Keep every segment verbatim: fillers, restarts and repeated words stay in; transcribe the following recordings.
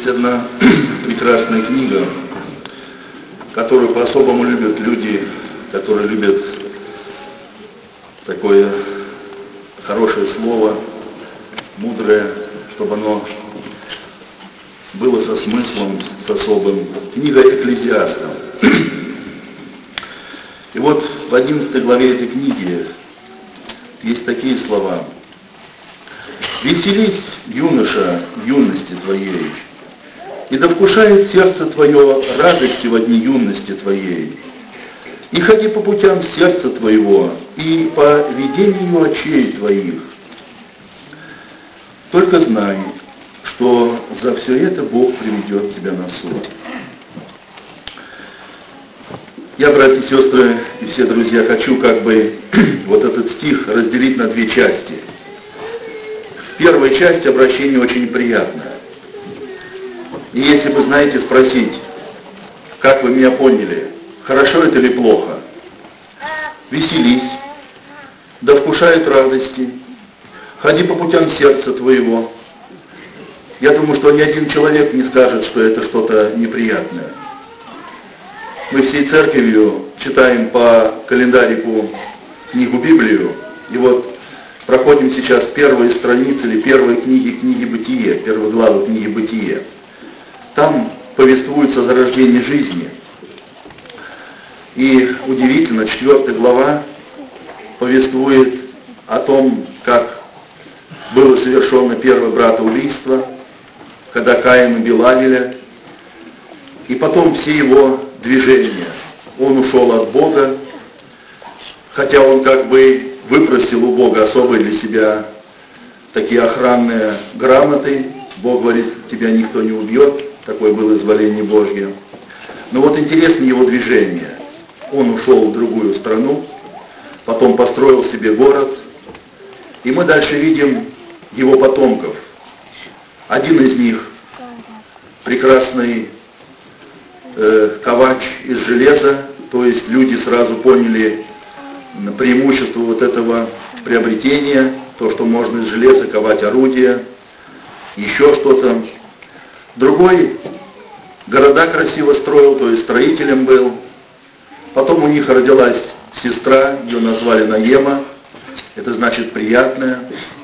одна прекрасная книга, которую по-особому любят люди, которые любят такое хорошее слово, мудрое, чтобы оно было со смыслом, с особым. Книга Экклезиаста. И вот в одиннадцатой главе этой книги есть такие слова. «Веселись, юноша, в юности твоей, и да вкушает сердце твое радости во дни юности твоей, и ходи по путям сердца твоего, и по видению очей твоих. Только знай, что за все это Бог приведет тебя на суд». Я, братья и сестры, и все друзья, хочу как бы вот этот стих разделить на две части. В первой части обращение очень приятное. И если бы, знаете, спросить, как вы меня поняли, хорошо это или плохо? Веселись, да вкушает радости, ходи по путям сердца твоего. Я думаю, что ни один человек не скажет, что это что-то неприятное. Мы всей церковью читаем по календарику книгу Библию, и вот проходим сейчас первые страницы или первые книги книги Бытие, первые главы книги Бытие. Там повествуется о зарождении жизни. И удивительно, четвертая глава повествует о том, как было совершено первое братоубийство, когда Каин убил Авеля, и потом все его движения. Он ушел от Бога, хотя он как бы выпросил у Бога особые для себя такие охранные грамоты. Бог говорит, тебя никто не убьет. Такое было изволение Божье. Но вот интересно его движение. Он ушел в другую страну, потом построил себе город, и мы дальше видим его потомков. Один из них, прекрасный э, ковач из железа, то есть люди сразу поняли преимущество вот этого приобретения, то, что можно из железа ковать орудия, еще что-то. Другой города красиво строил, то есть строителем был. Потом у них родилась сестра, ее назвали Наема, это значит приятная.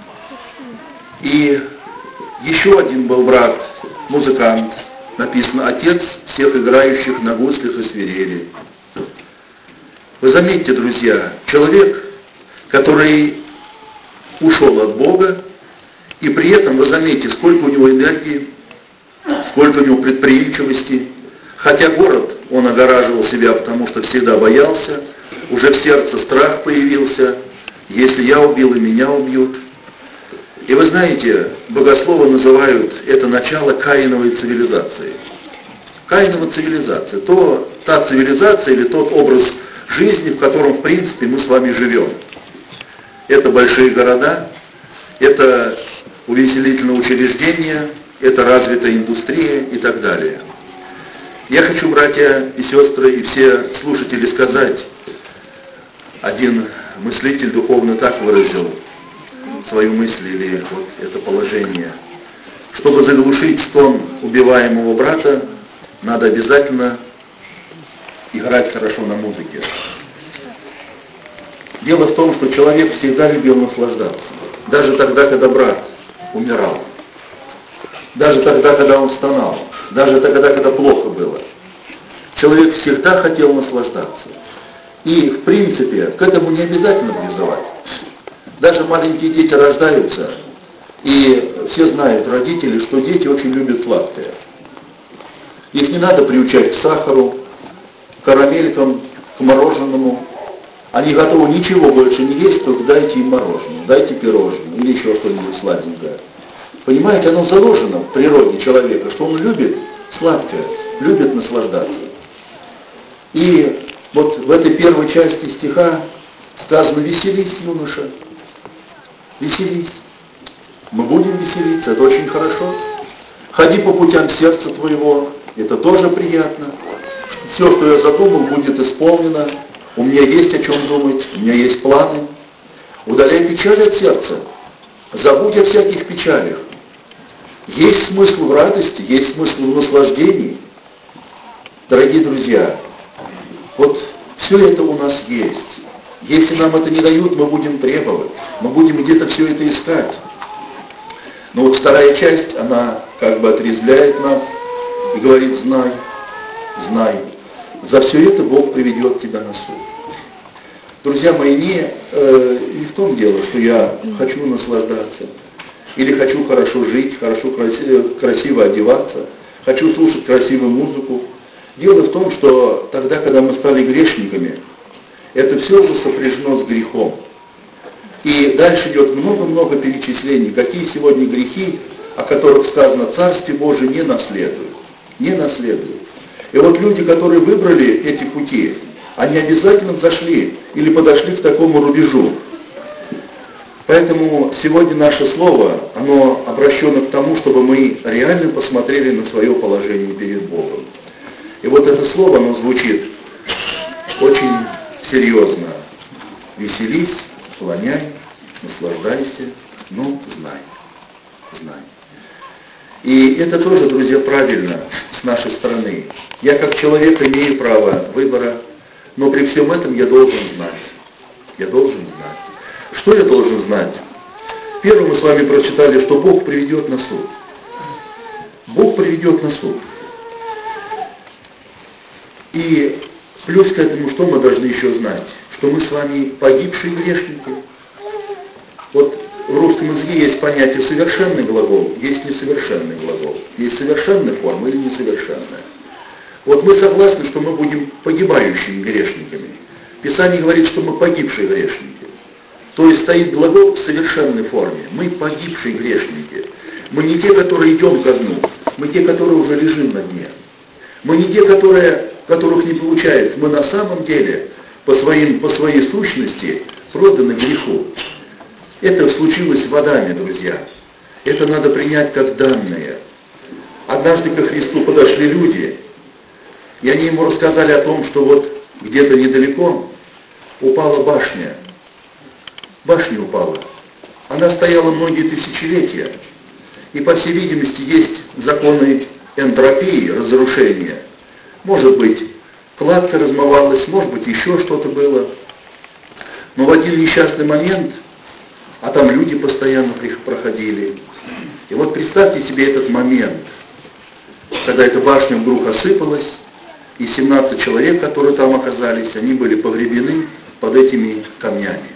И еще один был брат, музыкант, написано «Отец всех играющих на гуслях и свирели». Вы заметьте, друзья, человек, который ушел от Бога, и при этом, вы заметите, сколько у него энергии, сколько у него предприимчивости. Хотя город он огораживал себя, потому что всегда боялся, уже в сердце страх появился, если я убил, и меня убьют. И вы знаете, богословы называют это начало Каиновой цивилизации. Каинова цивилизация, то, та цивилизация или тот образ жизни, в котором, в принципе, мы с вами живем. Это большие города, это увеселительные учреждения, это развитая индустрия и так далее. Я хочу, братья и сестры, и все слушатели сказать, один мыслитель духовно так выразил свою мысль или вот это положение. Чтобы заглушить стон убиваемого брата, надо обязательно играть хорошо на музыке. Дело в том, что человек всегда любил наслаждаться. Даже тогда, когда брат умирал. Даже тогда, когда он стонал. Даже тогда, когда плохо было. Человек всегда хотел наслаждаться. И, в принципе, к этому не обязательно призывать. Даже маленькие дети рождаются, и все знают, родители, что дети очень любят сладкое. Их не надо приучать к сахару, к карамелькам, к мороженому. Они готовы ничего больше не есть, только дайте им мороженое, дайте пирожное или еще что-нибудь сладенькое. Понимаете, оно заложено в природе человека, что он любит сладкое, любит наслаждаться. И вот в этой первой части стиха сказано «Веселись, юноша, веселись». Мы будем веселиться, это очень хорошо. Ходи по путям сердца твоего, это тоже приятно. Все, что я задумал, будет исполнено. У меня есть о чем думать, у меня есть планы. Удаляй печаль от сердца, забудь о всяких печалях. Есть смысл в радости, есть смысл в наслаждении. Дорогие друзья, вот все это у нас есть. Если нам это не дают, мы будем требовать, мы будем где-то все это искать. Но вот вторая часть, она как бы отрезвляет нас и говорит: знай, знай, за все это Бог приведет тебя на суд. Друзья мои, не, э, не в том дело, что я хочу наслаждаться, или хочу хорошо жить, хорошо красиво, красиво одеваться, хочу слушать красивую музыку. Дело в том, что тогда, когда мы стали грешниками, это все уже сопряжено с грехом. И дальше идет много-много перечислений, какие сегодня грехи, о которых сказано: Царствие Божие не наследуют. Не наследуют. И вот люди, которые выбрали эти пути, они обязательно зашли или подошли к такому рубежу. Поэтому сегодня наше слово, оно обращено к тому, чтобы мы реально посмотрели на свое положение перед Богом. И вот это слово, оно звучит очень серьезно. Веселись, склоняй, наслаждайся, но знай, знай. И это тоже, друзья, правильно с нашей стороны. Я как человек имею право выбора, но при всем этом я должен знать. Я должен знать. Что я должен знать? Первым мы с вами прочитали, что Бог приведет на суд. Бог приведет на суд. И плюс к этому, что мы должны еще знать? Что мы с вами погибшие грешники. Вот в русском языке есть понятие совершенный глагол, есть несовершенный глагол. Есть совершенная форма или несовершенная. Вот мы согласны, что мы будем погибающими грешниками. Писание говорит, что мы погибшие грешники. То есть стоит глагол в совершенной форме. Мы погибшие грешники. Мы не те, которые идем ко дну. Мы те, которые уже лежим на дне. Мы не те, которые, которых не получается. Мы на самом деле по, своим, по своей сущности проданы греху. Это случилось в Адаме, друзья. Это надо принять как данное. Однажды ко Христу подошли люди, и они ему рассказали о том, что вот где-то недалеко упала башня. Башня упала. Она стояла многие тысячелетия. И, по всей видимости, есть законы энтропии, разрушения. Может быть, кладка размывалась, может быть, еще что-то было. Но в один несчастный момент, а там люди постоянно проходили. И вот представьте себе этот момент, когда эта башня вдруг осыпалась, и семнадцать человек, которые там оказались, они были погребены под этими камнями.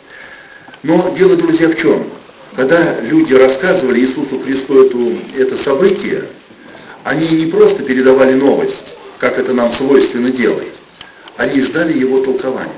Но дело, друзья, в чем? Когда люди рассказывали Иисусу Христу эту, это событие, они не просто передавали новость, как это нам свойственно делать, они ждали его толкования.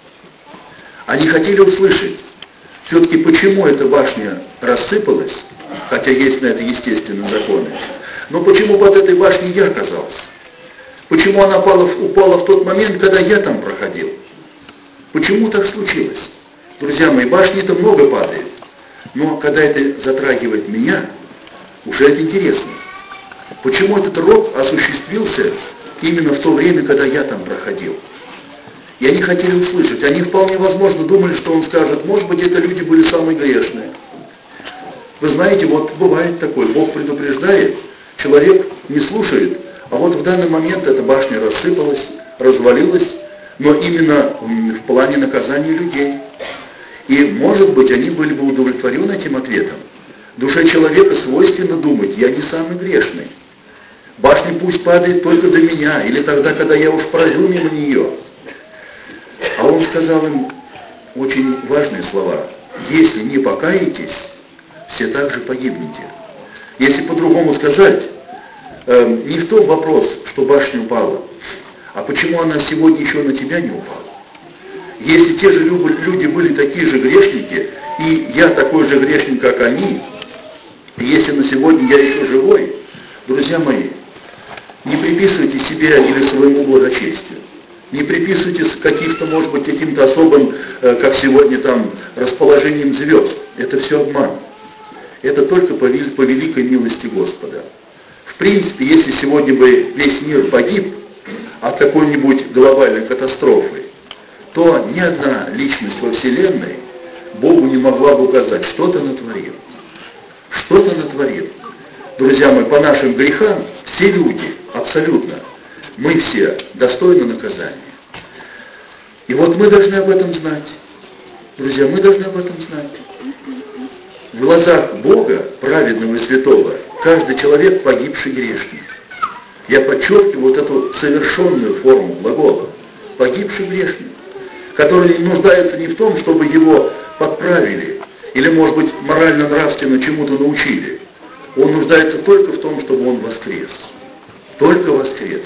Они хотели услышать, все-таки почему эта башня рассыпалась, хотя есть на это естественные законы, но почему под этой башней я оказался? Почему она упала, упала в тот момент, когда я там проходил? Почему так случилось? Друзья мои, башни-то много падает, но когда это затрагивает меня, уже это интересно. Почему этот рок осуществился именно в то время, когда я там проходил? И они хотели услышать. Они вполне возможно думали, что он скажет: может быть, это люди были самые грешные. Вы знаете, вот бывает такое, Бог предупреждает, человек не слушает, а вот в данный момент эта башня рассыпалась, развалилась, но именно в плане наказания людей. И, может быть, они были бы удовлетворены этим ответом. Душе человека свойственно думать: я не самый грешный. Башня пусть падает только до меня, или тогда, когда я уж пройду мимо нее. А он сказал им очень важные слова: если не покаетесь, все так же погибнете. Если по-другому сказать, э, не в том вопрос, что башня упала, а почему она сегодня еще на тебя не упала. Если те же люди были такие же грешники, и я такой же грешник, как они, и если на сегодня я еще живой, друзья мои, не приписывайте себе или своему благочестию. Не приписывайте каких-то, может быть, каким-то особым, как сегодня там, расположением звезд. Это все обман. Это только по, по великой милости Господа. В принципе, если сегодня бы весь мир погиб от какой-нибудь глобальной катастрофы, то ни одна личность во Вселенной Богу не могла бы указать, что-то натворил. Что-то натворил. друзья мои, по нашим грехам все люди, абсолютно, мы все достойны наказания. И вот мы должны об этом знать. Друзья, мы должны об этом знать. В глазах Бога, праведного и святого, каждый человек погибший грешник. Я подчеркиваю вот эту совершенную форму глагола. Погибший грешник, который не нуждается не в том, чтобы его подправили, или, может быть, морально-нравственно чему-то научили. Он нуждается только в том, чтобы он воскрес. Только воскрес.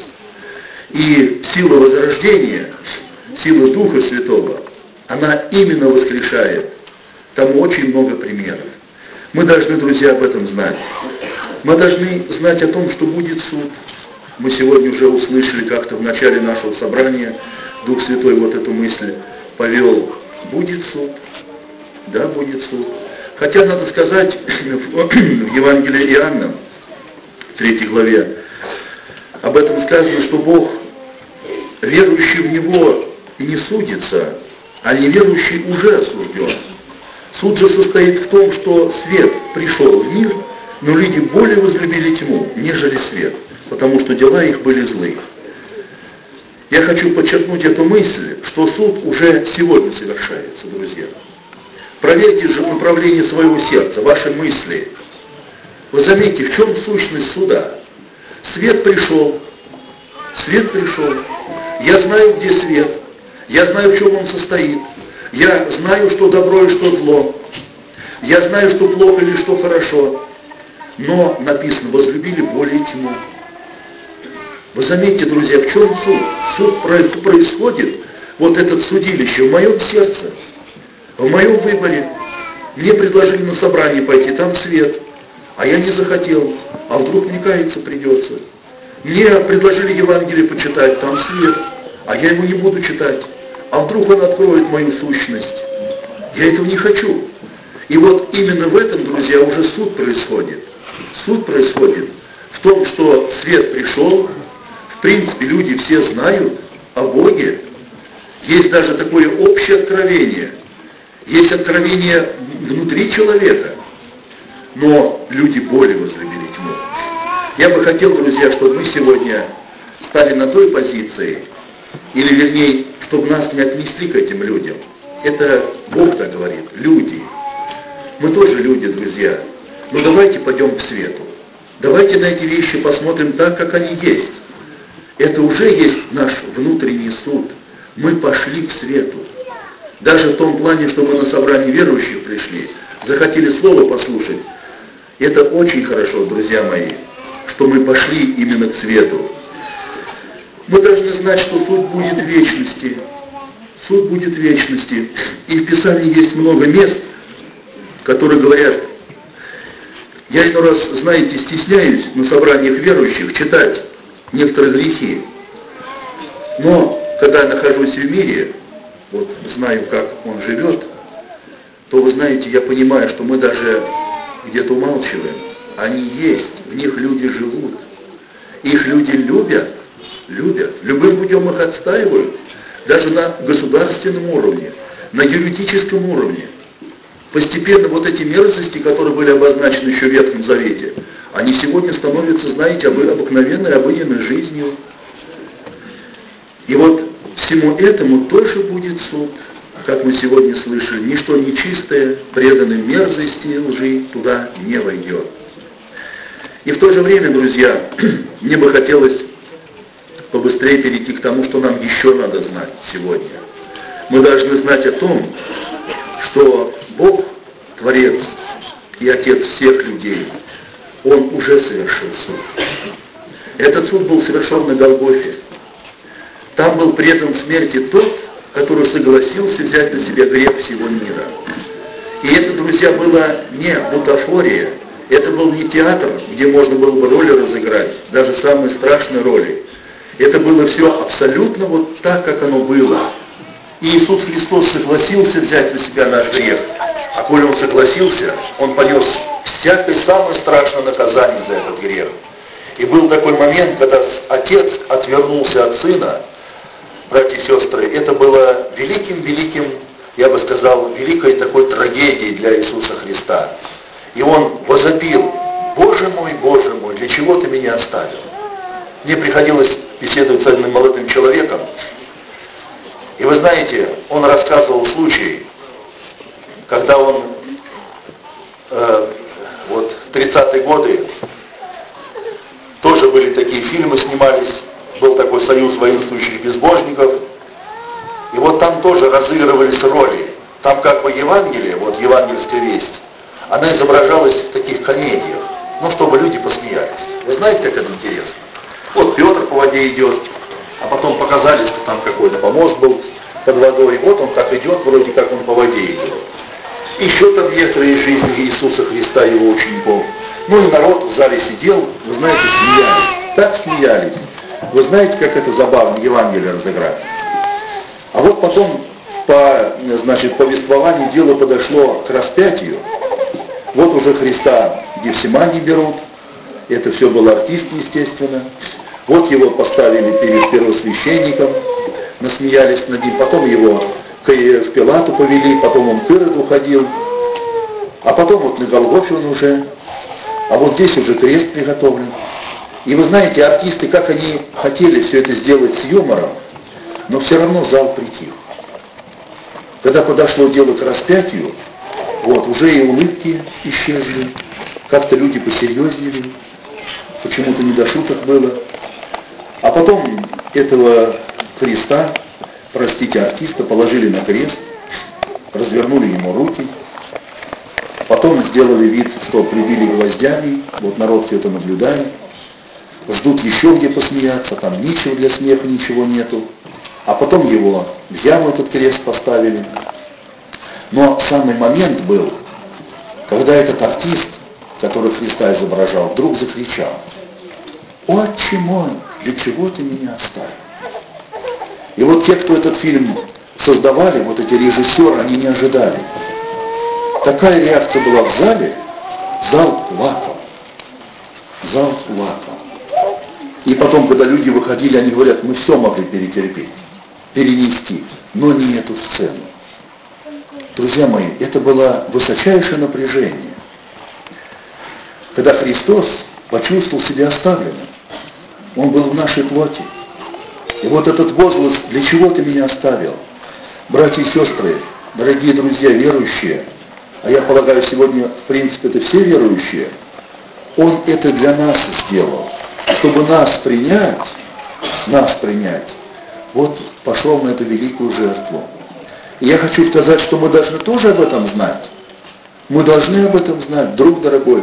И сила возрождения, сила Духа Святого, она именно воскрешает. Там очень много примеров. Мы должны, друзья, об этом знать. Мы должны знать о том, что будет суд. Мы сегодня уже услышали как-то в начале нашего собрания, Дух Святой вот эту мысль повел. Будет суд. Да, будет суд. Хотя, надо сказать, в Евангелии Иоанна, в третьей главе, об этом сказано, что Бог, верующий в Него, не судится, а неверующий уже осужден. Суд же состоит в том, что свет пришел в мир, но люди более возлюбили тьму, нежели свет, потому что дела их были злые. Я хочу подчеркнуть эту мысль, что суд уже сегодня совершается, друзья. Проверьте же направление своего сердца, ваши мысли. Вы заметите, в чем сущность суда? Свет пришел, свет пришел. Я знаю, где свет, я знаю, в чем он состоит. Я знаю, что добро и что зло. Я знаю, что плохо или что хорошо. Но написано, возлюбили более тьму. Вы заметите, друзья, в чем суд? Суд происходит, вот этот судилище, в моем сердце, в моем выборе. Мне предложили на собрание пойти, там свет, а я не захотел, а вдруг мне каяться придется. Мне предложили Евангелие почитать, там свет, а я его не буду читать. А вдруг он откроет мою сущность? Я этого не хочу. И вот именно в этом, друзья, уже суд происходит. Суд происходит в том, что свет пришел, в принципе, люди все знают о Боге. Есть даже такое общее откровение. Есть откровение внутри человека. Но люди более возлюбили тьму. Я бы хотел, друзья, чтобы мы сегодня стали на той позиции, или вернее, чтобы нас не отнесли к этим людям. Это Бог так говорит, люди. Мы тоже люди, друзья. Но давайте пойдем к свету. Давайте на эти вещи посмотрим так, как они есть. Это уже есть наш внутренний суд. Мы пошли к свету. Даже в том плане, что мы на собрание верующих пришли, захотели слово послушать. Это очень хорошо, друзья мои, что мы пошли именно к свету. Мы должны знать, что суд будет в вечности. Суд будет в вечности. И в Писании есть много мест, которые говорят, я иной раз, знаете, стесняюсь на собраниях верующих читать некоторые грехи. Но когда я нахожусь в мире, вот знаю, как он живет, то, вы знаете, я понимаю, что мы даже где-то умалчиваем. Они есть, в них люди живут. Их люди любят, любят. Любым путем их отстаивают. Даже на государственном уровне, на юридическом уровне. Постепенно вот эти мерзости, которые были обозначены еще в Ветхом Завете, они сегодня становятся, знаете, обыкновенной, обыденной жизнью. И вот всему этому тоже будет суд, как мы сегодня слышали. Ничто нечистое, преданное мерзости и лжи туда не войдет. И в то же время, друзья, мне бы хотелось побыстрее перейти к тому, что нам еще надо знать сегодня. Мы должны знать о том, что Бог, Творец и Отец всех людей, Он уже совершил суд. Этот суд был совершен на Голгофе. Там был предан смерти тот, который согласился взять на себя грех всего мира. И это, друзья, было не бутафория, это был не театр, где можно было бы роли разыграть, даже самые страшные роли. Это было все абсолютно вот так, как оно было. И Иисус Христос согласился взять на себя наш грех. А коли Он согласился, Он понес всякое самое страшное наказание за этот грех. И был такой момент, когда Отец отвернулся от Сына, братья и сестры, это было великим-великим, я бы сказал, великой такой трагедией для Иисуса Христа. И Он возопил: «Боже мой, Боже меня оставил. Мне приходилось беседовать с одним молодым человеком, и вы знаете, он рассказывал случай, когда он э, вот в тридцатые годы, тоже были такие фильмы, снимались, был такой союз воинствующих безбожников, и вот там тоже разыгрывались роли. Там как бы Евангелие, вот евангельская весть, она изображалась в таких комедиях, ну, чтобы люди посмеялись. Вы знаете, как это интересно? Вот Петр по воде идет, а потом показали, что там какой-то помост был под водой, и вот он так идет, вроде как он по воде идет. Еще там некоторые из жизни Иисуса Христа, его учеников. Ну и народ в зале сидел, вы знаете, смеялись. Так смеялись. Вы знаете, как это забавно, Евангелие разыграть. А вот потом, по, значит, повествованию дело подошло к распятию. Вот уже Христа в Гефсимании берут. Это все был артист, естественно. Вот его поставили перед первосвященником, насмеялись над ним. Потом его к Пилату повели, потом он к Ироду ходил. А потом вот на Голгофе он уже. А вот здесь уже крест приготовлен. И вы знаете, артисты, как они хотели все это сделать с юмором, но все равно зал притих. Когда подошло дело к распятию, вот, уже и улыбки исчезли, как-то люди посерьезнели, почему-то не до шуток было. А потом этого Христа, простите, артиста, положили на крест, развернули ему руки, потом сделали вид, что прибили гвоздями, вот народ все это наблюдает, ждут еще где посмеяться, там ничего для смеха, ничего нету. А потом его в яму этот крест поставили. Но самый момент был, когда этот артист, который Христа изображал, вдруг закричал: «Отче мой, для чего ты меня оставил?» И вот те, кто этот фильм создавали, вот эти режиссеры, они не ожидали. Такая реакция была в зале, зал плакал. Зал плакал. И потом, когда люди выходили, они говорят: мы все могли перетерпеть, перенести, но не эту сцену. Друзья мои, это было высочайшее напряжение. Когда Христос почувствовал себя оставленным, Он был в нашей плоти. И вот этот возглас: «Для чего ты меня оставил?» Братья и сестры, дорогие друзья, верующие, а я полагаю, сегодня, в принципе, это все верующие, Он это для нас сделал, чтобы нас принять, нас принять, вот пошел на эту великую жертву. И я хочу сказать, что мы должны тоже об этом знать. Мы должны об этом знать, друг дорогой.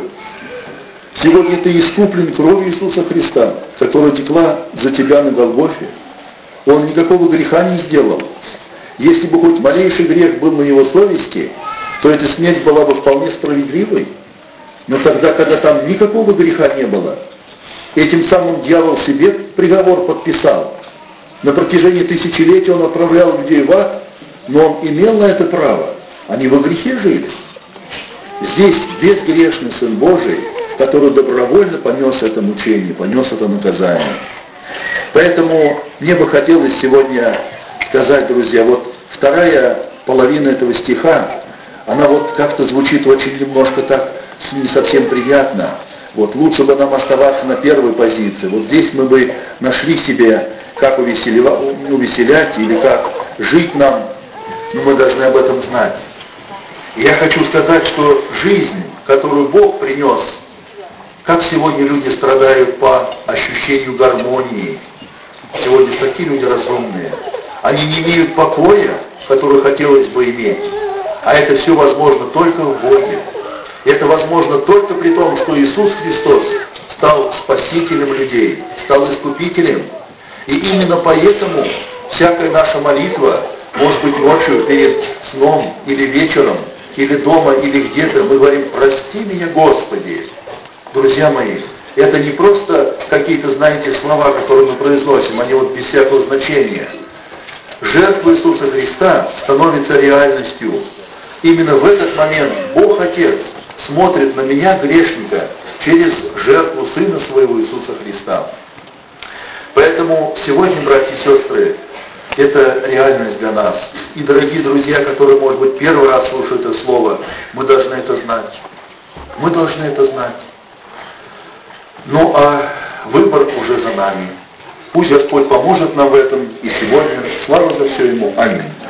Сегодня ты искуплен кровью Иисуса Христа, которая текла за тебя на Голгофе. Он никакого греха не сделал. Если бы хоть малейший грех был на его совести, то эта смерть была бы вполне справедливой. Но тогда, когда там никакого греха не было, этим самым дьявол себе приговор подписал. На протяжении тысячелетий он отправлял людей в ад, но он имел на это право. Они во грехе жили. Здесь безгрешный Сын Божий, который добровольно понес это мучение, понес это наказание. Поэтому мне бы хотелось сегодня сказать, друзья, вот вторая половина этого стиха, она вот как-то звучит очень немножко так, не совсем приятно. Вот лучше бы нам оставаться на первой позиции. Вот здесь мы бы нашли себе, как увеселять или как жить нам, но мы должны об этом знать. И я хочу сказать, что жизнь, которую Бог принес, как сегодня люди страдают по ощущению гармонии. Сегодня такие люди разумные. Они не имеют покоя, который хотелось бы иметь. А это все возможно только в Боге. Это возможно только при том, что Иисус Христос стал спасителем людей, стал искупителем. И именно поэтому всякая наша молитва, может быть, ночью перед сном или вечером, или дома, или где-то, мы говорим: «Прости меня, Господи». Друзья мои, это не просто какие-то, знаете, слова, которые мы произносим, они вот без всякого значения. Жертва Иисуса Христа становится реальностью. Именно в этот момент Бог Отец смотрит на меня, грешника, через жертву Сына Своего Иисуса Христа. Поэтому сегодня, братья и сестры, это реальность для нас. И, дорогие друзья, которые, может быть, первый раз слушают это слово, мы должны это знать. Мы должны это знать. Ну, а Выбор уже за нами. Пусть Господь поможет нам в этом и сегодня. Слава за все Ему. Аминь.